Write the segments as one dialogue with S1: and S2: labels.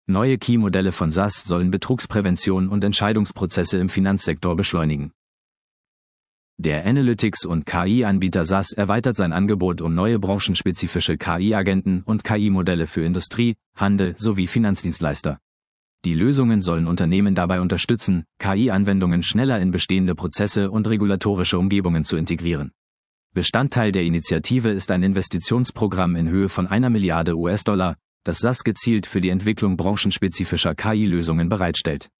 S1: Neue KI-Modelle von SAS sollen Betrugsprävention und Entscheidungsprozesse im Finanzsektor beschleunigen. Der Analytics- und KI-Anbieter SAS erweitert sein Angebot um neue branchenspezifische KI-Agenten und KI-Modelle für Industrie, Handel sowie Finanzdienstleister. Die Lösungen sollen Unternehmen dabei unterstützen, KI-Anwendungen schneller in bestehende Prozesse und regulatorische Umgebungen zu integrieren. Bestandteil der Initiative ist ein Investitionsprogramm in Höhe von 1 Milliarde US-Dollar, das SAS gezielt für die Entwicklung branchenspezifischer KI-Lösungen bereitstellt.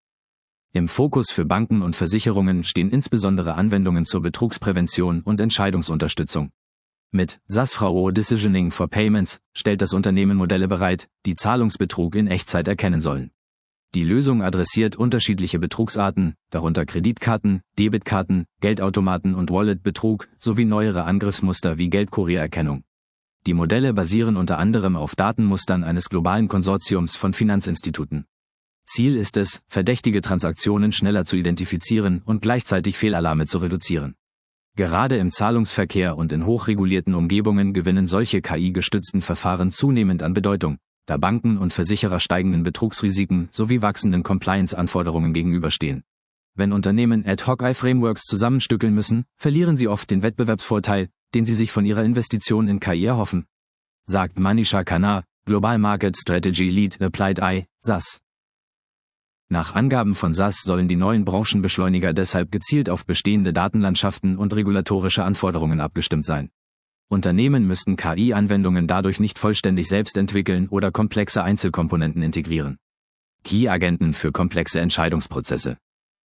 S1: Im Fokus für Banken und Versicherungen stehen insbesondere Anwendungen zur Betrugsprävention und Entscheidungsunterstützung. Mit SAS Frau Decisioning for Payments stellt das Unternehmen Modelle bereit, die Zahlungsbetrug in Echtzeit erkennen sollen. Die Lösung adressiert unterschiedliche Betrugsarten, darunter Kreditkarten, Debitkarten, Geldautomaten und Wallet-Betrug sowie neuere Angriffsmuster wie Geldkuriererkennung. Die Modelle basieren unter anderem auf Datenmustern eines globalen Konsortiums von Finanzinstituten. Ziel ist es, verdächtige Transaktionen schneller zu identifizieren und gleichzeitig Fehlalarme zu reduzieren. Gerade im Zahlungsverkehr und in hochregulierten Umgebungen gewinnen solche KI-gestützten Verfahren zunehmend an Bedeutung, da Banken und Versicherer steigenden Betrugsrisiken sowie wachsenden Compliance-Anforderungen gegenüberstehen. Wenn Unternehmen Ad-Hoc-AI-Frameworks zusammenstückeln müssen, verlieren sie oft den Wettbewerbsvorteil, den sie sich von ihrer Investition in KI erhoffen, sagt Manisha Khanna, Global Market Strategy Lead Applied AI, SAS. Nach Angaben von SAS sollen die neuen Branchenbeschleuniger deshalb gezielt auf bestehende Datenlandschaften und regulatorische Anforderungen abgestimmt sein. Unternehmen müssten KI-Anwendungen dadurch nicht vollständig selbst entwickeln oder komplexe Einzelkomponenten integrieren. KI-Agenten für komplexe Entscheidungsprozesse.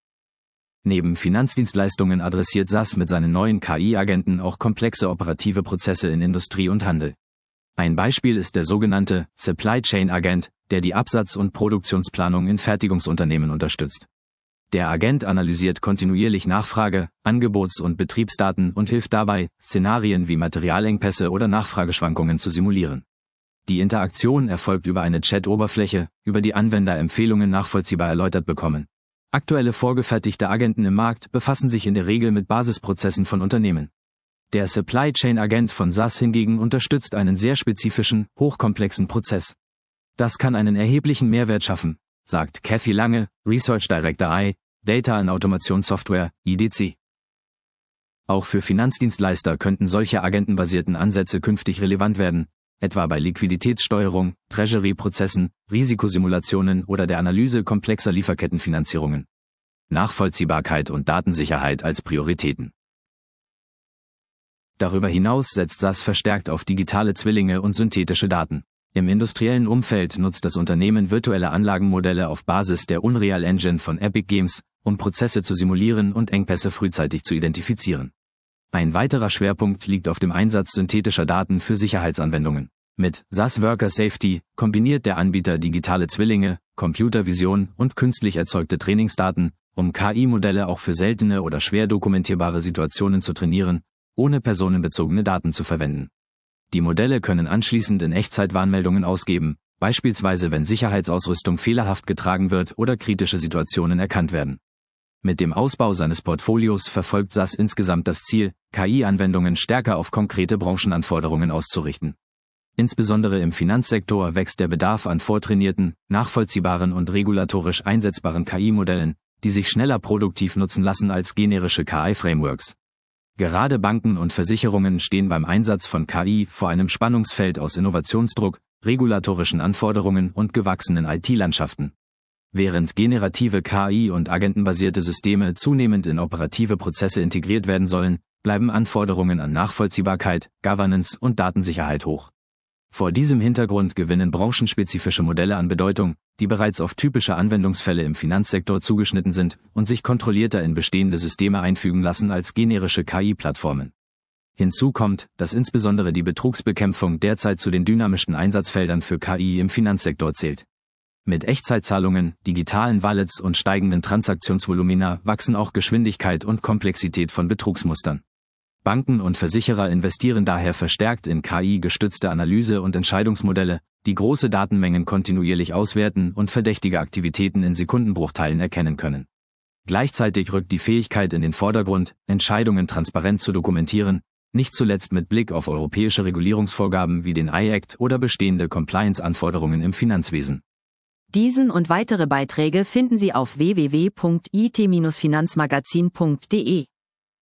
S1: Neben Finanzdienstleistungen adressiert SAS mit seinen neuen KI-Agenten auch komplexe operative Prozesse in Industrie und Handel. Ein Beispiel ist der sogenannte Supply Chain Agent, der die Absatz- und Produktionsplanung in Fertigungsunternehmen unterstützt. Der Agent analysiert kontinuierlich Nachfrage-, Angebots- und Betriebsdaten und hilft dabei, Szenarien wie Materialengpässe oder Nachfrageschwankungen zu simulieren. Die Interaktion erfolgt über eine Chat-Oberfläche, über die Anwender Empfehlungen nachvollziehbar erläutert bekommen. Aktuelle vorgefertigte Agenten im Markt befassen sich in der Regel mit Basisprozessen von Unternehmen. Der Supply Chain Agent von SAS hingegen unterstützt einen sehr spezifischen, hochkomplexen Prozess. Das kann einen erheblichen Mehrwert schaffen, sagt Kathy Lange, Research Director AI, Data and Automation Software, IDC. Auch für Finanzdienstleister könnten solche agentenbasierten Ansätze künftig relevant werden, etwa bei Liquiditätssteuerung, Treasury-Prozessen, Risikosimulationen oder der Analyse komplexer Lieferkettenfinanzierungen. Nachvollziehbarkeit und Datensicherheit als Prioritäten. Darüber hinaus setzt SAS verstärkt auf digitale Zwillinge und synthetische Daten. Im industriellen Umfeld nutzt das Unternehmen virtuelle Anlagenmodelle auf Basis der Unreal Engine von Epic Games, um Prozesse zu simulieren und Engpässe frühzeitig zu identifizieren. Ein weiterer Schwerpunkt liegt auf dem Einsatz synthetischer Daten für Sicherheitsanwendungen. Mit SAS Worker Safety kombiniert der Anbieter digitale Zwillinge, Computervision und künstlich erzeugte Trainingsdaten, um KI-Modelle auch für seltene oder schwer dokumentierbare Situationen zu trainieren, ohne personenbezogene Daten zu verwenden. Die Modelle können anschließend in Echtzeit Warnmeldungen ausgeben, beispielsweise wenn Sicherheitsausrüstung fehlerhaft getragen wird oder kritische Situationen erkannt werden. Mit dem Ausbau seines Portfolios verfolgt SAS insgesamt das Ziel, KI-Anwendungen stärker auf konkrete Branchenanforderungen auszurichten. Insbesondere im Finanzsektor wächst der Bedarf an vortrainierten, nachvollziehbaren und regulatorisch einsetzbaren KI-Modellen, die sich schneller produktiv nutzen lassen als generische KI-Frameworks. Gerade Banken und Versicherungen stehen beim Einsatz von KI vor einem Spannungsfeld aus Innovationsdruck, regulatorischen Anforderungen und gewachsenen IT-Landschaften. Während generative KI und agentenbasierte Systeme zunehmend in operative Prozesse integriert werden sollen, bleiben Anforderungen an Nachvollziehbarkeit, Governance und Datensicherheit hoch. Vor diesem Hintergrund gewinnen branchenspezifische Modelle an Bedeutung, die bereits auf typische Anwendungsfälle im Finanzsektor zugeschnitten sind und sich kontrollierter in bestehende Systeme einfügen lassen als generische KI-Plattformen. Hinzu kommt, dass insbesondere die Betrugsbekämpfung derzeit zu den dynamischsten Einsatzfeldern für KI im Finanzsektor zählt. Mit Echtzeitzahlungen, digitalen Wallets und steigenden Transaktionsvolumina wachsen auch Geschwindigkeit und Komplexität von Betrugsmustern. Banken und Versicherer investieren daher verstärkt in KI-gestützte Analyse- und Entscheidungsmodelle, die große Datenmengen kontinuierlich auswerten und verdächtige Aktivitäten in Sekundenbruchteilen erkennen können. Gleichzeitig rückt die Fähigkeit in den Vordergrund, Entscheidungen transparent zu dokumentieren, nicht zuletzt mit Blick auf europäische Regulierungsvorgaben wie den AI Act oder bestehende Compliance-Anforderungen im Finanzwesen.
S2: Diesen und weitere Beiträge finden Sie auf www.it-finanzmagazin.de.